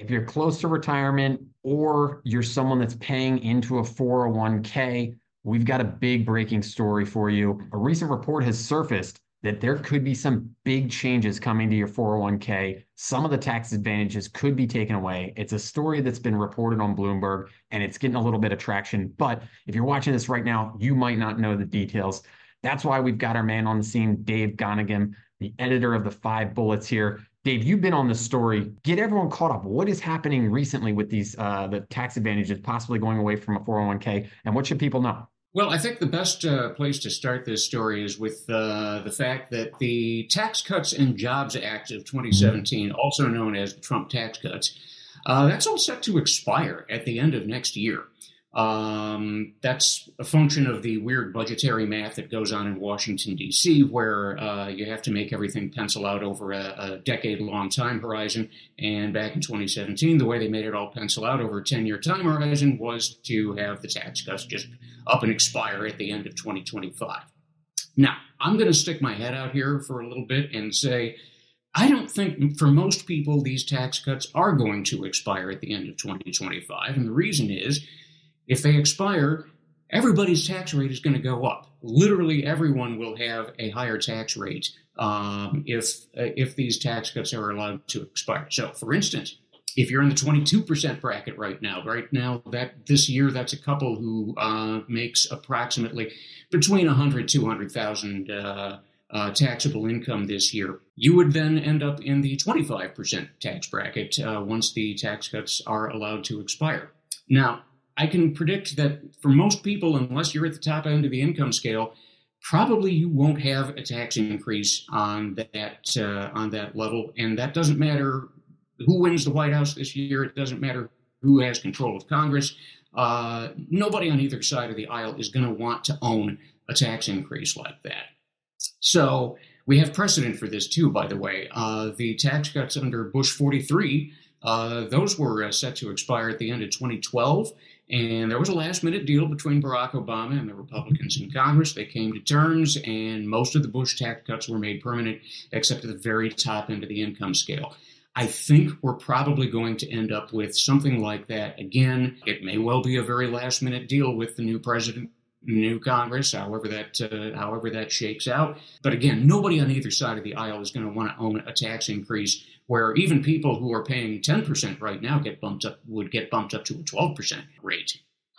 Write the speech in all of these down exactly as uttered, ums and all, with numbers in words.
if you're close to retirement or you're someone that's paying into a four oh one k, we've got a big breaking story for you. A recent report has surfaced that there could be some big changes coming to your four oh one k. Some of the tax advantages could be taken away. It's a story that's been reported on Bloomberg and it's getting a little bit of traction. But if you're watching this right now, you might not know the details. That's why we've got our man on the scene, Dave Gonigan, the editor of the Five Bullets here. Dave, you've been on this story. Get everyone caught up. What is happening recently with these uh, the tax advantages possibly going away from a four oh one k, and what should people know? Well, I think the best uh, place to start this story is with uh, the fact that the Tax Cuts and Jobs Act of twenty seventeen, also known as the Trump tax cuts, uh, that's all set to expire at the end of next year. Um, that's a function of the weird budgetary math that goes on in Washington, D C, where uh, you have to make everything pencil out over a, a decade-long time horizon. And back in twenty seventeen, the way they made it all pencil out over a ten-year time horizon was to have the tax cuts just up and expire at the end of twenty twenty-five. Now, I'm going to stick my head out here for a little bit and say, I don't think for most people these tax cuts are going to expire at the end of twenty twenty-five. And the reason is, if they expire, everybody's tax rate is going to go up. Literally everyone will have a higher tax rate um, if uh, if these tax cuts are allowed to expire. So, for instance, if you're in the twenty-two percent bracket right now, right now that this year, that's a couple who uh, makes approximately between one hundred, two hundred thousand uh, uh, taxable income this year. You would then end up in the twenty-five percent tax bracket uh, once the tax cuts are allowed to expire. Now, I can predict that for most people, unless you're at the top end of the income scale, probably you won't have a tax increase on that uh, on that level. And that doesn't matter who wins the White House this year. It doesn't matter who has control of Congress. Uh, nobody on either side of the aisle is going to want to own a tax increase like that. So we have precedent for this, too, by the way. Uh, the tax cuts under Bush forty-three, uh, those were uh, set to expire at the end of twenty twelve. And there was a last-minute deal between Barack Obama and the Republicans in Congress. They came to terms, and most of the Bush tax cuts were made permanent, except at the very top end of the income scale. I think we're probably going to end up with something like that again. It may well be a very last-minute deal with the new president, new Congress, however that uh, however that shakes out. But again, nobody on either side of the aisle is going to want to own a tax increase where even people who are paying ten percent right now get bumped up would get bumped up to a twelve percent rate.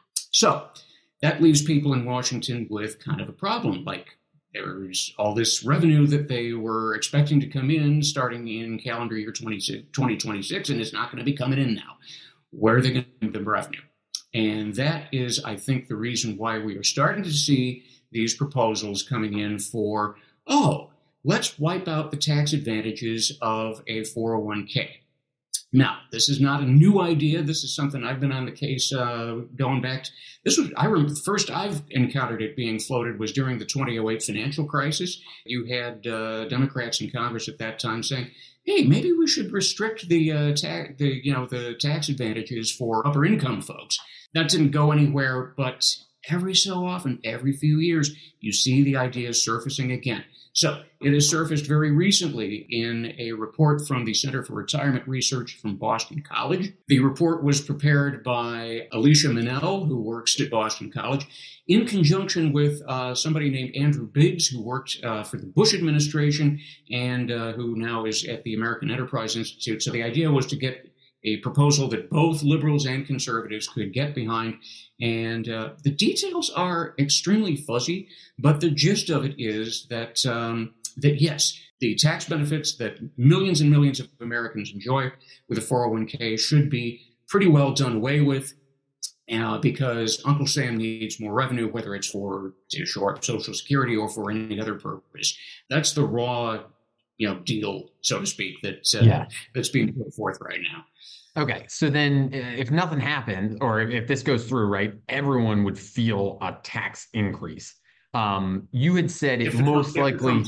So that leaves people in Washington with kind of a problem. Like, there's all this revenue that they were expecting to come in starting in calendar year twenty twenty-six, and it's not going to be coming in now. Where are they going to get the revenue? And that is, I think, the reason why we are starting to see these proposals coming in for, oh, let's wipe out the tax advantages of a four oh one k. Now, this is not a new idea. This is something I've been on the case uh, going back to. This was, I remember, the first I've encountered it being floated was during the two thousand eight financial crisis. You had uh, Democrats in Congress at that time saying, hey, maybe we should restrict the, uh, ta- the, you know, the tax advantages for upper income folks. That didn't go anywhere, but every so often, every few years, you see the idea surfacing again. So it has surfaced very recently in a report from the Center for Retirement Research from Boston College. The report was prepared by Alicia Manel, who works at Boston College, in conjunction with uh, somebody named Andrew Biggs, who worked uh, for the Bush administration and uh, who now is at the American Enterprise Institute. So the idea was to get a proposal that both liberals and conservatives could get behind. And uh, the details are extremely fuzzy, but the gist of it is that, um, that yes, the tax benefits that millions and millions of Americans enjoy with a four oh one k should be pretty well done away with, uh, because Uncle Sam needs more revenue, whether it's for to shore up Social Security or for any other purpose. That's the raw, you know, deal, so to speak, that uh, yeah. that's being put forth right now. Okay, so then if nothing happened, or if, if this goes through, right, everyone would feel a tax increase. Um, you had said it most likely,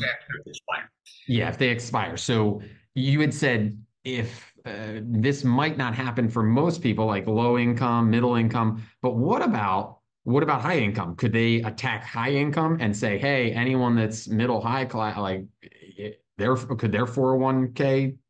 yeah, if they expire. So you had said if uh, this might not happen for most people, like low income, middle income, but what about what about high income? Could they attack high income and say, hey, anyone that's middle high class, like their could their four oh one k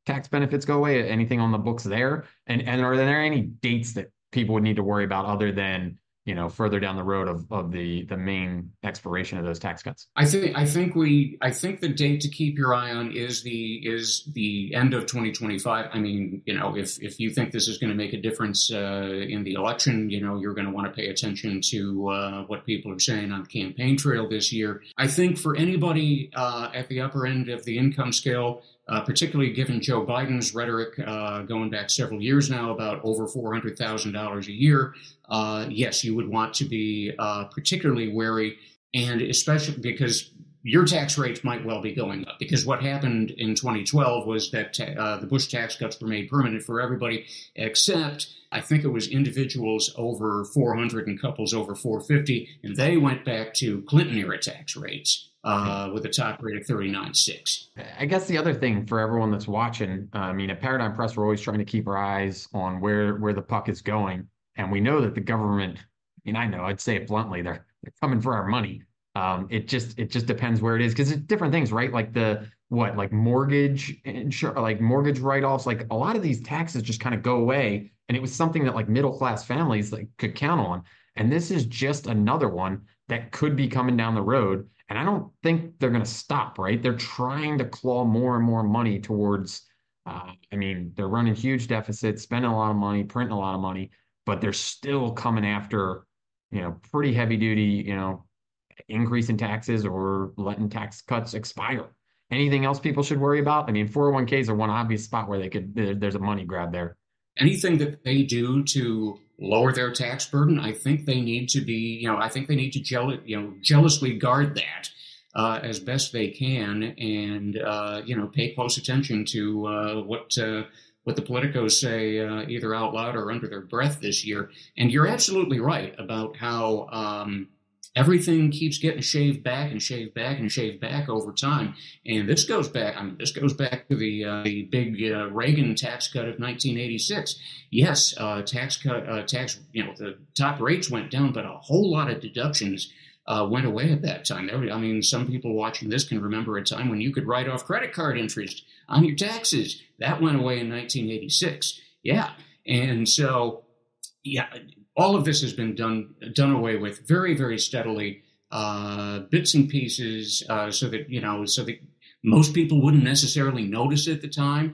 tax benefits go away? Anything on the books there? And and are there any dates that people would need to worry about other than, you know, further down the road of of the the main expiration of those tax cuts? I think I think we I think the date to keep your eye on is the is the end of twenty twenty-five. I mean, you know, if if you think this is going to make a difference uh, in the election, you know, you're going to want to pay attention to uh, what people are saying on the campaign trail this year. I think for anybody uh, at the upper end of the income scale, uh, particularly given Joe Biden's rhetoric uh, going back several years now about over four hundred thousand dollars a year, uh, yes, you would want to be uh, particularly wary. And especially because your tax rates might well be going up, because what happened in twenty twelve was that uh, the Bush tax cuts were made permanent for everybody, except I think it was individuals over four hundred and couples over four fifty, and they went back to Clinton era tax rates uh, with a top rate of thirty-nine point six. I guess the other thing for everyone that's watching, uh, I mean, at Paradigm Press, we're always trying to keep our eyes on where where the puck is going, and we know that the government. I mean, I know I'd say it bluntly, they're they're coming for our money. Um, it just it just depends where it is because it's different things, right? Like the what, like mortgage insur like mortgage write-offs, like a lot of these taxes just kind of go away, and it was something that like middle class families like could count on. And this is just another one that could be coming down the road. And I don't think they're going to stop, right? They're trying to claw more and more money towards. Uh, I mean, they're running huge deficits, spending a lot of money, printing a lot of money, but they're still coming after, you know, pretty heavy duty, you know, increase in taxes or letting tax cuts expire. Anything else people should worry about? I mean, four oh one k's are one obvious spot where they could, there's a money grab there. Anything that they do to lower their tax burden, I think they need to be, you know, I think they need to jeal- you know, jealously guard that uh, as best they can, and uh, you know, pay close attention to uh, what uh, what the politicos say uh, either out loud or under their breath this year. And you're absolutely right about how um, everything keeps getting shaved back and shaved back and shaved back over time. And this goes back, I mean, this goes back to the, uh, the big uh, Reagan tax cut of nineteen eighty-six. Yes, uh, tax cut, uh, tax, you know, the top rates went down, but a whole lot of deductions uh, went away at that time. There, I mean, some people watching this can remember a time when you could write off credit card interest on your taxes. That went away in nineteen eighty-six. Yeah. And so, yeah, all of this has been done done away with very, very steadily, uh, bits and pieces, uh, so that, you know, so that most people wouldn't necessarily notice at the time.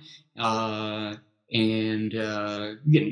Uh, and, uh,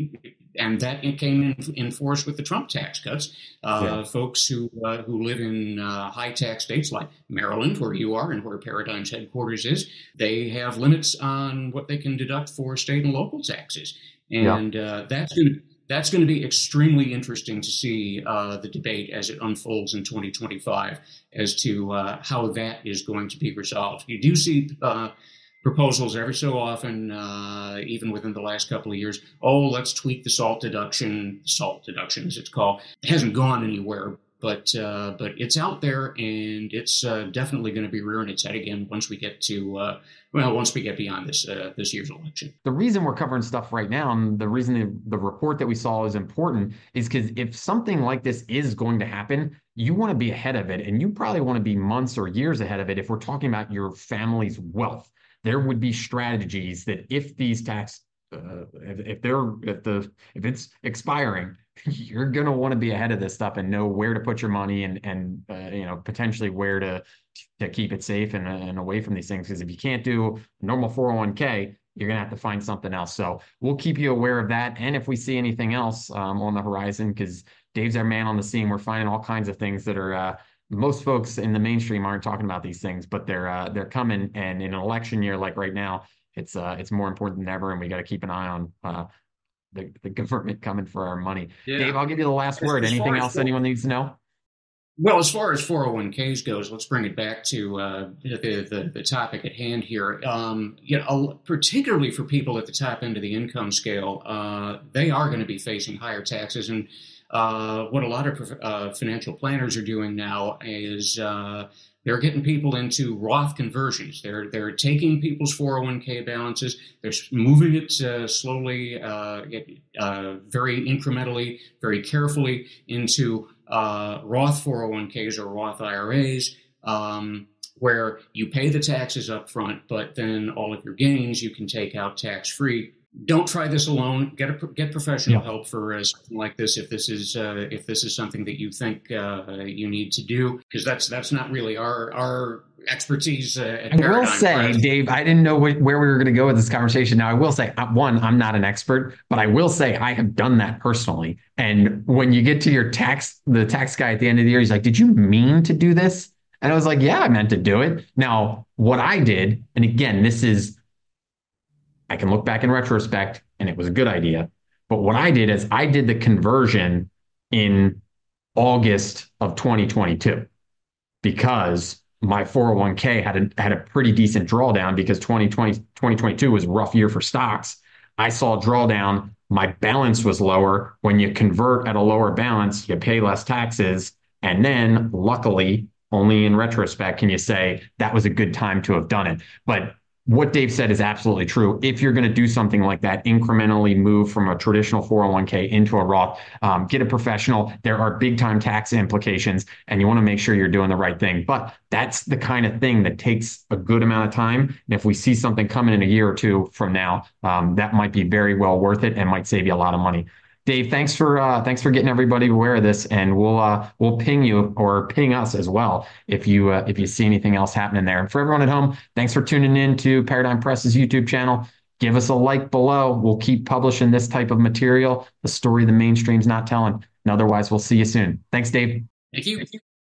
and that came in, in force with the Trump tax cuts. Uh, yeah. Folks who uh, who live in uh, high tax states like Maryland, where you are and where Paradigm's headquarters is, they have limits on what they can deduct for state and local taxes. And yeah. uh, that's going to That's going to be extremely interesting to see uh, the debate as it unfolds in twenty twenty-five as to uh, how that is going to be resolved. You do see uh, proposals every so often, uh, even within the last couple of years. Oh, let's tweak the SALT deduction, SALT deduction as it's called. It hasn't gone anywhere, but uh, but it's out there, and it's uh, definitely going to be rearing its head again once we get to uh, well, once we get beyond this uh, this year's election. The reason we're covering stuff right now, and the reason the, the report that we saw is important, is because if something like this is going to happen, you want to be ahead of it, and you probably want to be months or years ahead of it. If we're talking about your family's wealth, there would be strategies that if these tax, uh, if, if they're if the if it's expiring, you're going to want to be ahead of this stuff and know where to put your money and, and uh, you know, potentially where to to keep it safe and, and away from these things. Because if you can't do normal four oh one k, you're going to have to find something else. So we'll keep you aware of that. And if we see anything else um, on the horizon, because Dave's our man on the scene, we're finding all kinds of things that are, uh, most folks in the mainstream aren't talking about these things, but they're uh, they're coming. And in an election year like right now, it's uh, it's more important than ever. And we got to keep an eye on uh, The, the government coming for our money. Yeah. Dave, I'll give you the last as, word. As Anything else anyone needs to know? Well, as far as four oh one k's goes, let's bring it back to uh, the, the the topic at hand here. Um, you know, particularly for people at the top end of the income scale, uh, they are going to be facing higher taxes. And uh, what a lot of uh, financial planners are doing now is uh, they're getting people into Roth conversions. They're they're taking people's four oh one k balances, they're moving it uh, slowly, uh, uh, very incrementally, very carefully into uh, Roth four oh one k's or Roth I R As. Um, where you pay the taxes up front, but then all of your gains you can take out tax free. Don't try this alone. Get a get professional Yeah. help for uh, something like this if this is uh, if this is something that you think uh, you need to do, because that's that's not really our our expertise uh, at I will Paradigm say, Press. Dave, I didn't know wh- where we were going to go with this conversation. Now, I will say, uh, one, I'm not an expert, but I will say I have done that personally. And when you get to your tax, the tax guy at the end of the year, he's like, "Did you mean to do this?" And I was like, "Yeah, I meant to do it." Now, what I did, and again, this is, I can look back in retrospect and it was a good idea. But what I did is I did the conversion in August of twenty twenty-two because my four oh one k had a, had a pretty decent drawdown because twenty twenty, twenty twenty-two was a rough year for stocks. I saw a drawdown. My balance was lower. When you convert at a lower balance, you pay less taxes. And then luckily, only in retrospect can you say that was a good time to have done it. But what Dave said is absolutely true. If you're going to do something like that, incrementally move from a traditional four oh one k into a Roth, um, get a professional. There are big time tax implications, and you want to make sure you're doing the right thing. But that's the kind of thing that takes a good amount of time. And if we see something coming in a year or two from now, um, that might be very well worth it and might save you a lot of money. Dave, thanks for uh, thanks for getting everybody aware of this, and we'll uh, we'll ping you or ping us as well if you uh, if you see anything else happening there. And for everyone at home, thanks for tuning in to Paradigm Press's YouTube channel. Give us a like below. We'll keep publishing this type of material, the story the mainstream's not telling. And otherwise, we'll see you soon. Thanks, Dave. Thank you.